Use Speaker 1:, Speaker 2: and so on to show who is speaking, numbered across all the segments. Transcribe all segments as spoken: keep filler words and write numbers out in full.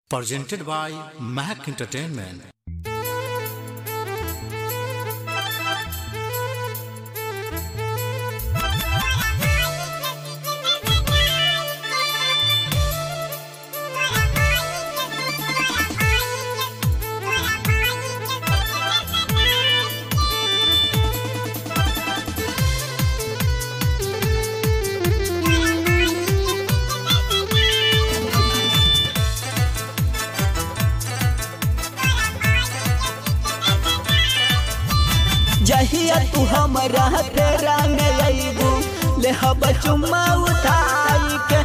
Speaker 1: Presented by Mac Entertainment.
Speaker 2: जहिया तू हमरा फेरा में अइबू ले हब चुम्मा उठाई के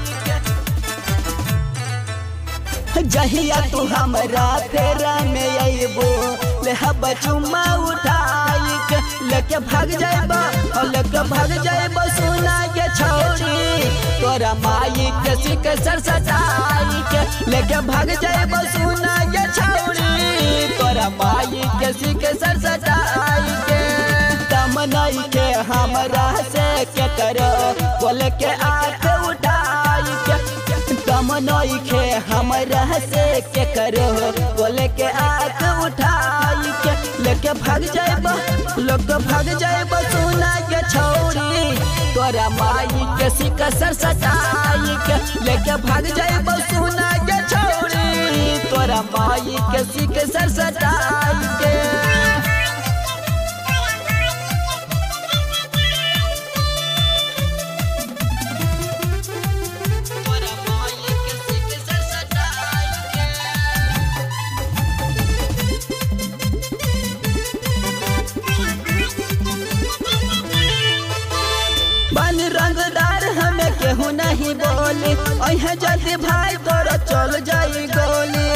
Speaker 2: जहिया तू हमरा फेरा में अइबू ले हब चुम्मा उठाई के लेके भाग जाइबा और लेके भाग जाइबा सुना के छोड़ी तोरा माई के सिक सर सटाई के लेके भाग जाइबा सुना के छोड़ी तोरा माई के सिक सर सटाई के तमनाई के हमरा से के करो बोल के आँख उठाई के तमनाई के हमरा से के करो बोल के आँख उठाई के लेके भाग जाइबा लोग भाग जाइबा सुना के छोड़ी तोरा माई के सिक सर सटाई के लेके भाग जाइबा सुना के छोड़ी तोरा माई के सिक सर सटाई के बन रंगदार हमें केहू नहीं बोली अहे जल्दी भाई तोरा चल जाई गोली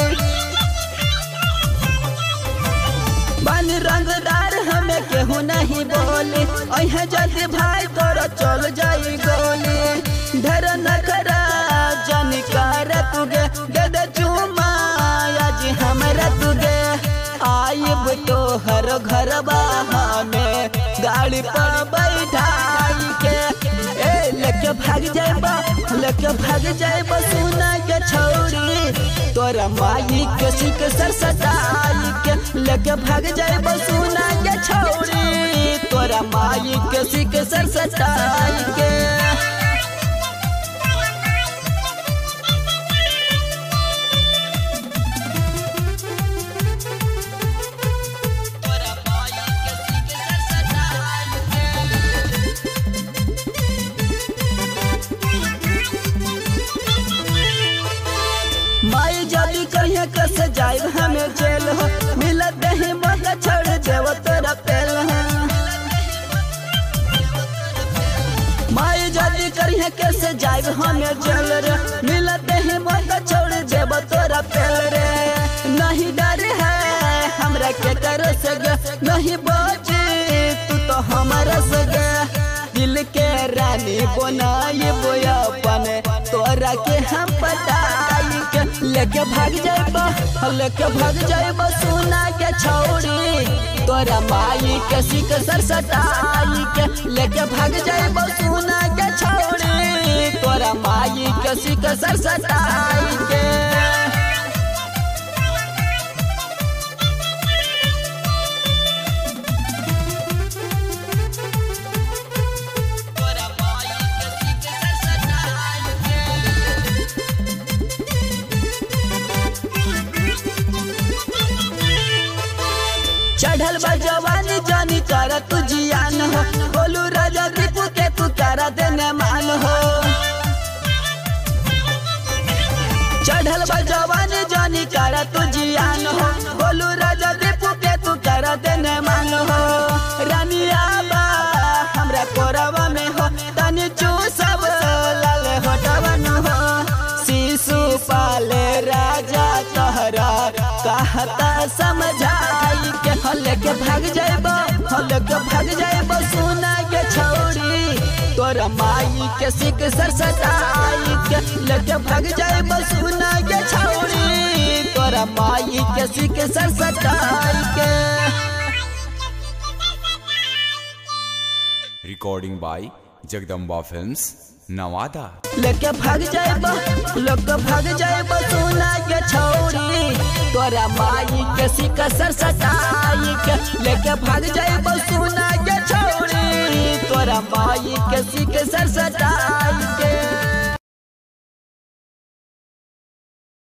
Speaker 2: बन रंगदार हमें केहू नहीं बोली अहे जल्दी भाई तोरा चल जाई गोली धर नखरा जन कर तुगे गद चुमा आज हमरा तुगे आइब तो हर घर में गाड़ी पर बैठाई के ए लेके भाग जाइबा लेके भाग जाइबा सुना के छोड़ी तोरा माई के सिक सर सटाई के लेके भाग जाइबा सुना के छोड़ी तोरा माई के सिक सर सटाई के माई जल्दी कहिए कैसे जाए हमें जेल हो मिलत दही मौका छोड़ देव तोरा पेल है माई जल्दी करिए कैसे जाए हमें जेल रे मिलत दही मौका छोड़ देव तोरा पेल रे नहीं डर है हमरा के करो सगे नहीं बचे तू तो हमारा सगे दिल के रानी बनाए बोया अपने तोरा के हम पटाई के लेके भाग जाइबा लेके भाग जाइबा सुना के छोड़ी तोरा माई के सिक सर सटाई के लेके भाग जाइबा सुना के छोड़ी तोरा माई के सिक सर सटाई के चढ़ल बा जवानी जानी करा तू जियान हो बोलू राजा दीपू के तू करा देने मान हो चढ़ल बा जवानी जानी करा तू जियान हो बोलू राजा दीपू के तू करा देने मान हो रानी आबा हमरा कोरवा में हो तनी चू सब लाल होटवन हो शिशु पाले राजा तहरा कहता समझाई के लेके भाग जाइबा लेके भाग जाइबा सुना के छोड़ी तोरा माई के सिक सर सटाई के लेके भाग जाइबा सुना के छोड़ी तोरा माई के सिक सर सटाई के
Speaker 3: Recording by Jagdamba Films, Nawada.
Speaker 2: लेके भाग जाए लोग भाग जाए सोना के छौरी। तोरा माई के सिक सर सटाई के लेके भाग जाइब सुना के छौरी तोरा माई के सिक सर सटाई के।